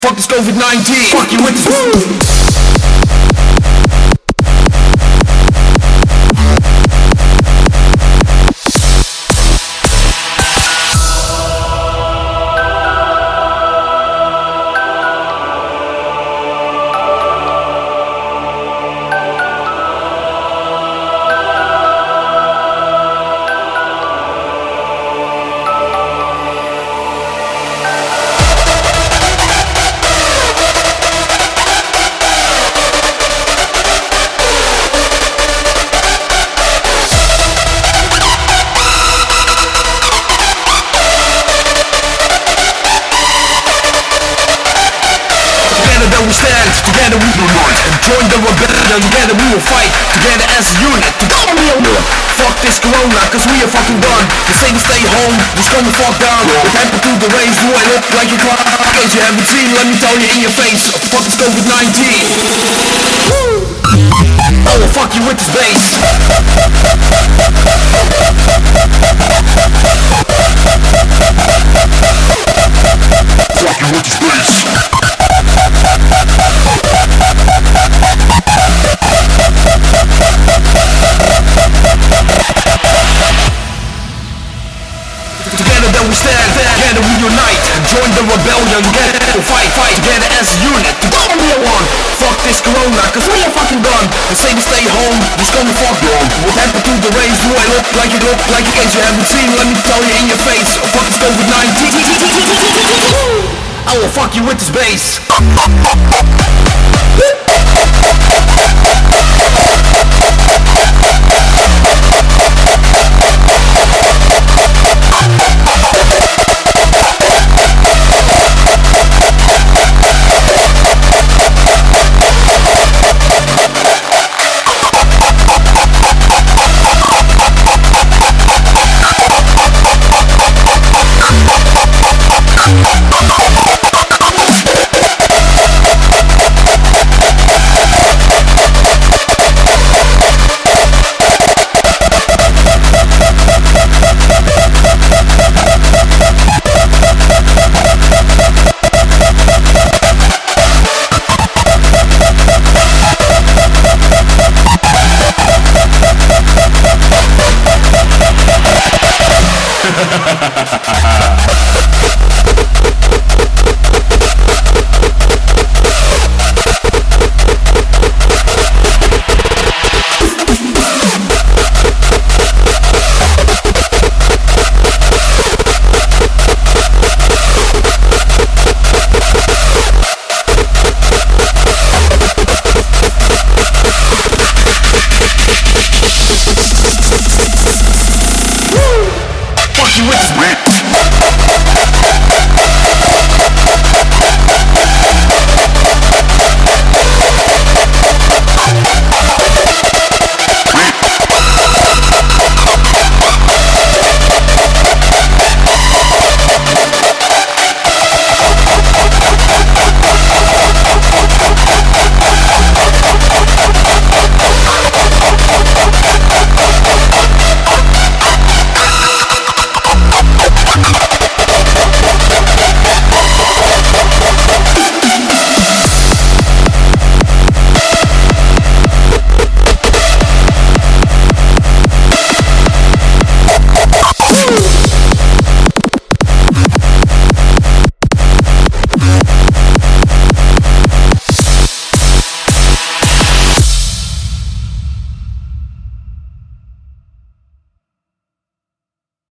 Fuck this COVID-19. Fuck you with this. We stand together, we unite and join the rebellion. Together we will fight together as a unit. Together we will fuck this corona, cause we are fucking done. They say to stay home, just come the fuck down. The temperature raise, do I look like a clown? In case you haven't seen, let me tell you in your face, fuck this COVID-19. I will fuck you with this bass. Fuck you with this bass. Together then we stand, together we unite and join the rebellion. Together we'll fight together as a unit. Together we are one. Fuck this corona, cause we are fucking done. They say to stay home, just come the fuck down. What happened to the race? Do I look like it? In case you haven't seen, let me tell you in your face, fuck this COVID-19. I will fuck you with this bass.